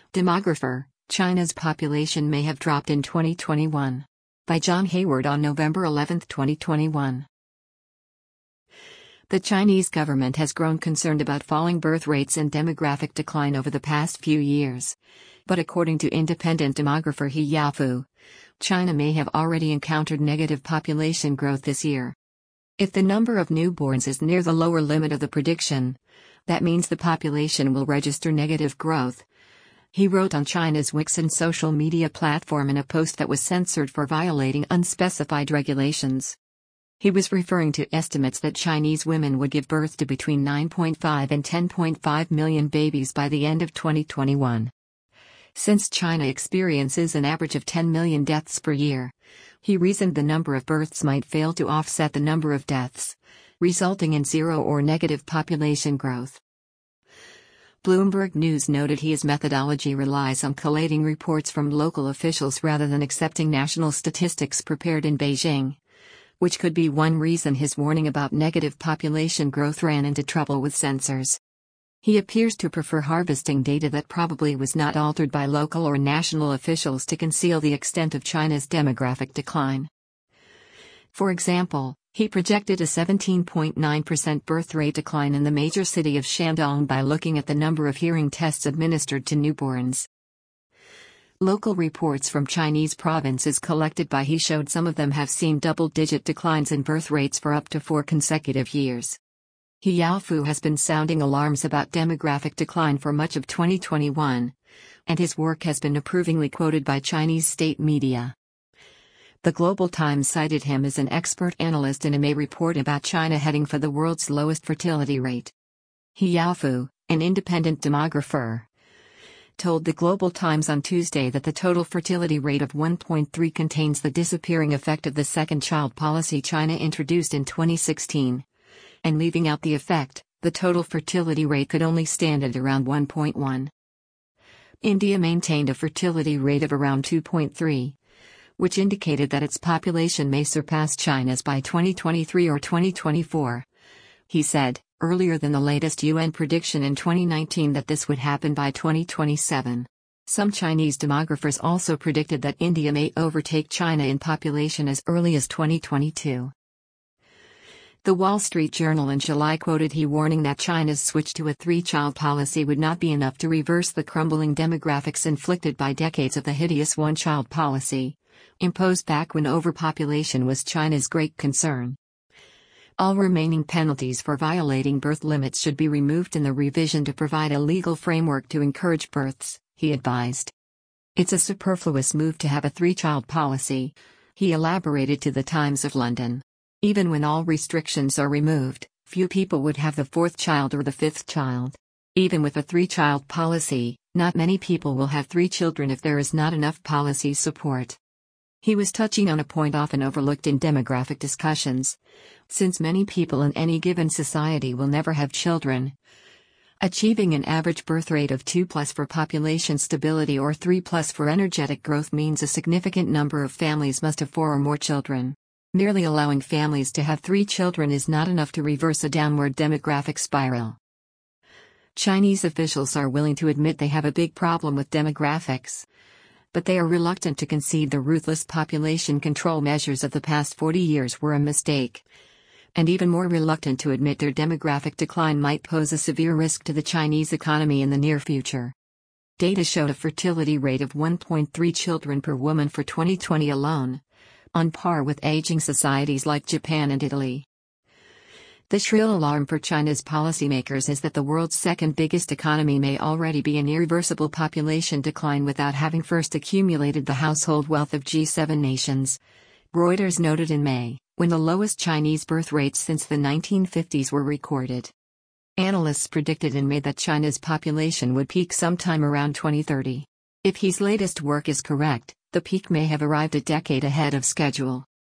Demographer, China's population may have dropped in 2021. By John Hayward on November 11, 2021. The Chinese government has grown concerned about falling birth rates and demographic decline over the past few years. But according to independent demographer He Yaofu, China may have already encountered negative population growth this year. If the number of newborns is near the lower limit of the prediction, that means the population will register negative growth. He wrote on China's Weixin social media platform in a post that was censored for violating unspecified regulations. He was referring to estimates that Chinese women would give birth to between 9.5 and 10.5 million babies by the end of 2021. Since China experiences an average of 10 million deaths per year, he reasoned the number of births might fail to offset the number of deaths, resulting in zero or negative population growth. Bloomberg News noted his methodology relies on collating reports from local officials rather than accepting national statistics prepared in Beijing, which could be one reason his warning about negative population growth ran into trouble with censors. He appears to prefer harvesting data that probably was not altered by local or national officials to conceal the extent of China's demographic decline. For example, he projected a 17.9% birth rate decline in the major city of Shandong by looking at the number of hearing tests administered to newborns. Local reports from Chinese provinces collected by he showed some of them have seen double-digit declines in birth rates for up to 4 consecutive years. He Yaofu has been sounding alarms about demographic decline for much of 2021, and his work has been approvingly quoted by Chinese state media. The Global Times cited him as an expert analyst in a May report about China heading for the world's lowest fertility rate. He Yaofu, an independent demographer, told the Global Times on Tuesday that the total fertility rate of 1.3 contains the disappearing effect of the second-child policy China introduced in 2016. And leaving out the effect, the total fertility rate could only stand at around 1.1. India maintained a fertility rate of around 2.3. Which indicated that its population may surpass China's by 2023 or 2024. He said, earlier than the latest UN prediction in 2019 that this would happen by 2027. Some Chinese demographers also predicted that India may overtake China in population as early as 2022. The Wall Street Journal in July quoted he warning that China's switch to a 3-child policy would not be enough to reverse the crumbling demographics inflicted by decades of the hideous one-child policy, imposed back when overpopulation was China's great concern. All remaining penalties for violating birth limits should be removed in the revision to provide a legal framework to encourage births, he advised. It's a superfluous move to have a 3-child policy, he elaborated to the Times of London. Even when all restrictions are removed, few people would have the 4th child or the 5th child. Even with a 3-child policy, not many people will have 3 children if there is not enough policy support. He was touching on a point often overlooked in demographic discussions. Since many people in any given society will never have children, achieving an average birth rate of 2+ for population stability or 3+ for energetic growth means a significant number of families must have 4 or more children. Merely allowing families to have 3 children is not enough to reverse a downward demographic spiral. Chinese officials are willing to admit they have a big problem with demographics, but they are reluctant to concede the ruthless population control measures of the past 40 years were a mistake, and even more reluctant to admit their demographic decline might pose a severe risk to the Chinese economy in the near future. Data showed a fertility rate of 1.3 children per woman for 2020 alone, on par with aging societies like Japan and Italy. The shrill alarm for China's policymakers is that the world's second biggest economy may already be in irreversible population decline without having first accumulated the household wealth of G7 nations, Reuters noted in May, when the lowest Chinese birth rates since the 1950s were recorded. Analysts predicted in May that China's population would peak sometime around 2030. If his latest work is correct, the peak may have arrived a decade ahead of schedule.